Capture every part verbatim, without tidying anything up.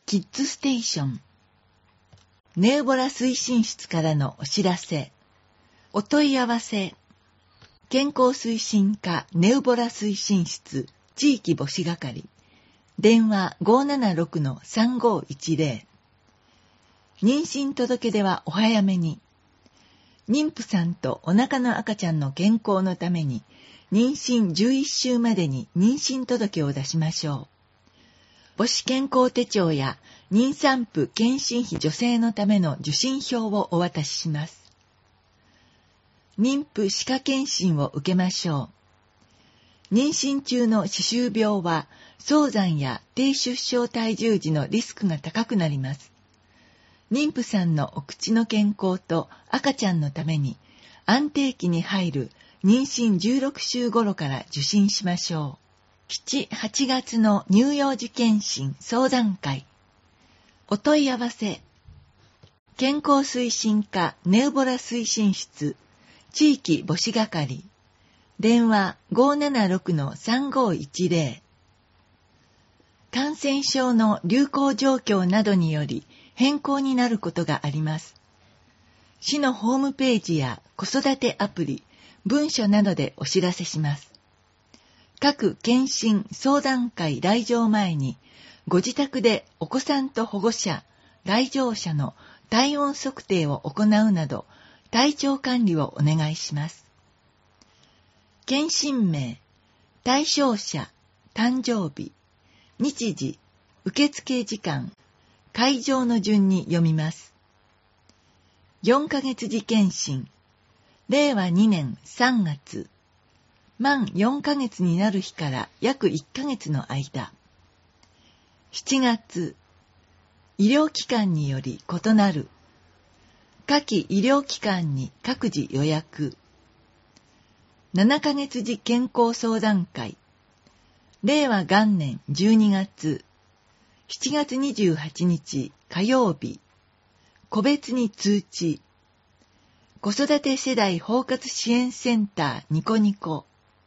キッズステーション。ネウボラ推進室からのお知らせ。お問い合わせ。健康推進課ネウボラ推進室地域母子係。電話 ごーななろくのさんごーいちぜろ。妊娠届出はお早めに。妊婦さんとお腹の赤ちゃんの健康のために、妊娠じゅういっしゅうまでに妊娠届を出しましょう。母子健康手帳や妊産婦健診費助成のための受診票をお渡しします。妊婦歯科検診を受けましょう。妊娠中の歯周病は早産や低出生体重時のリスクが高くなります。妊婦さんのお口の健康と赤ちゃんのために安定期に入る妊娠じゅうろくしゅう頃から受診しましょう。しち、はちがつの乳幼児検診相談会。お問い合わせ。健康推進課ネウボラ推進室地域母子係。電話 ごーななろくのさんごーいちぜろ。感染症の流行状況などにより変更になることがあります。市のホームページや子育てアプリ、文書などでお知らせします。各検診相談会来場前に、ご自宅でお子さんと保護者、来場者の体温測定を行うなど、体調管理をお願いします。検診名、対象者、誕生日、日時、受付時間、会場の順に読みます。よんかげつ時検診、れいわにねんさんがつ、満よんかげつになる日から約いっかげつの間。しちがつ、医療機関により異なる。下記医療機関に各自予約。ななかげつ時健康相談会。れいわ元年じゅうにがつ、しちがつにじゅうはちにち火曜日。個別に通知。子育て世代包括支援センターニコニコ。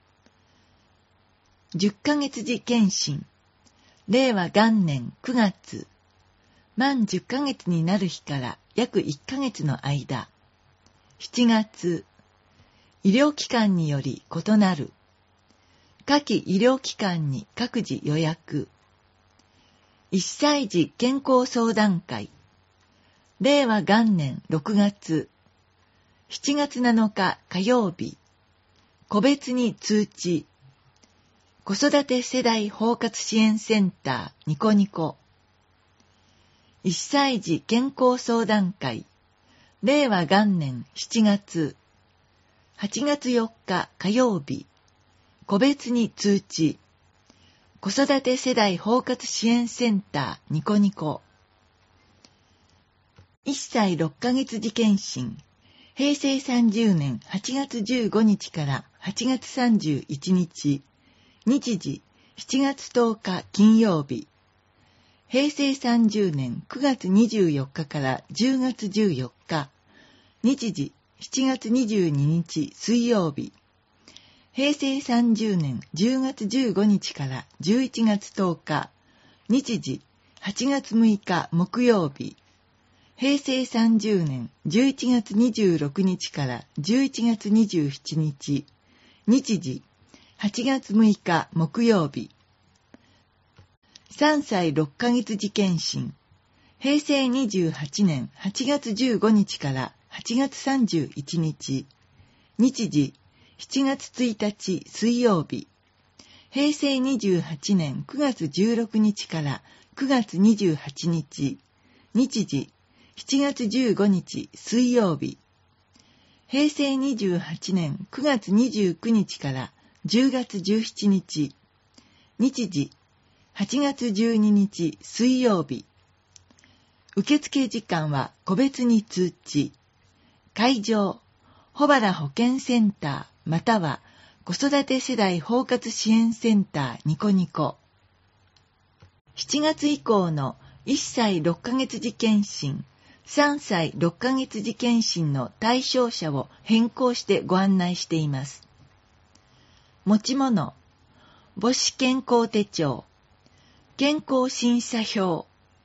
じゅっかげつ時検診。れいわ元年くがつ。満じゅっかげつになる日から約いっかげつの間。しちがつ。医療機関により異なる。下記医療機関に各自予約。いっさい児健康相談会。れいわ元年ろくがつ。しちがつなのか火曜日。個別に通知。子育て世代包括支援センターニコニコ。いっさい児健康相談会。れいわ元年しちがつ。はちがつよっか火曜日。個別に通知。子育て世代包括支援センターニコニコ。いっさいろっかげつ時検診。へいせいさんじゅうねんはちがつじゅうごにちからはちがつさんじゅういちにち。日時しちがつとおか金曜日。へいせいさんじゅうねんくがつにじゅうよっかからじゅうがつじゅうよっか。日時しちがつにじゅうににち水曜日。へいせいさんじゅうねんじゅうがつじゅうごにちからじゅういちがつとおか。日時はちがつむいか木曜日。へいせいさんじゅうねんじゅういちがつにじゅうろくにちからじゅういちがつにじゅうしちにち。日時はちがつむいか木曜日。さんさいろっかげつ時検診。へいせいにじゅうはちねんはちがつじゅうごにちからはちがつさんじゅういちにち。日時しちがつついたち水曜日。へいせいにじゅうはちねんくがつじゅうろくにちからくがつにじゅうはちにち。日時しちがつじゅうごにち水曜日。へいせいにじゅうはちねんくがつにじゅうくにちからじゅうがつじゅうしちにち。日時はちがつじゅうににち水曜日。受付時間は個別に通知。会場、保原保健センターまたは子育て世代包括支援センターニコニコ。しちがつ以降のいっさいろっかげつ時検診、さんさいろっかげつ時検診の対象者を変更してご案内しています。持ち物、母子健康手帳、健康審査票、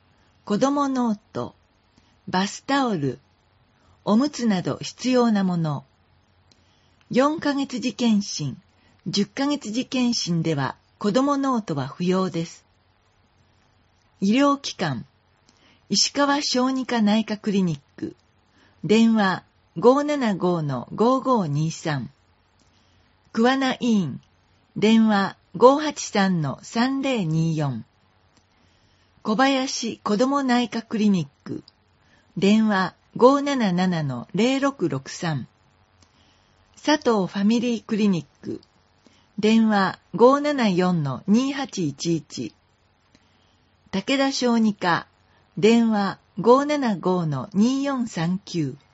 子供ノート、バスタオル、おむつなど必要なもの。よんかげつ時検診、じゅっかげつ時検診では子供ノートは不要です。医療機関、石川小児科内科クリニック、電話 ごーななご のごーごーにーさん。桑名医院、電話 ごーはちさん のさんぜろにーよん。小林子ども内科クリニック、電話 ごーなななな のぜろろくろくさん。佐藤ファミリークリニック、電話 ごーななよん のにーはちいちいち。武田小児科、電話 ごーななご のにーよんさんきゅう。